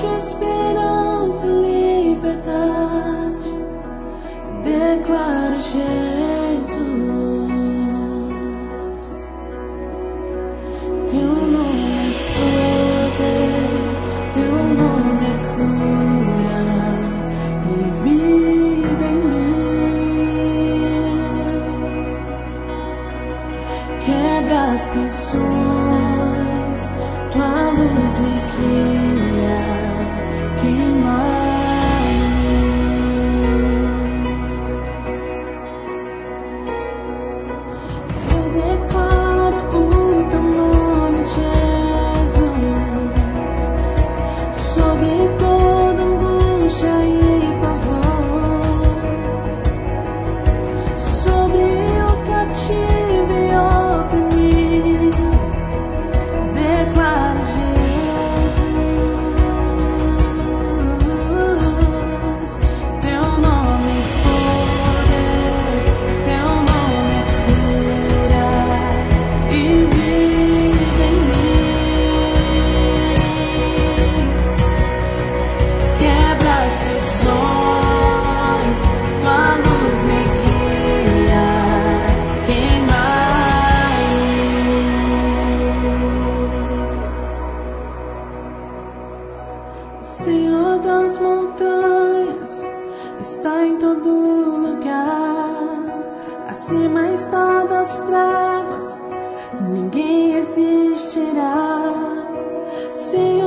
acho esperança e liberdade. Declaro Jesus. Teu nome é poder, teu nome é cura e vida em mim. Quebra as prisões, tua luz me guia, queima em mim. Eu declaro o teu nome, Jesus, sobre toda angústia e pavor, sobre o cativo e oprimido. Declaro Jesus, teu nome é poder, teu nome é cura e vida em mim. Quebra as prisões, tua luz me guia, queima em mim. Senhor das montanhas, está em todo lugar, acima está das trevas, ninguém existirá. Senhor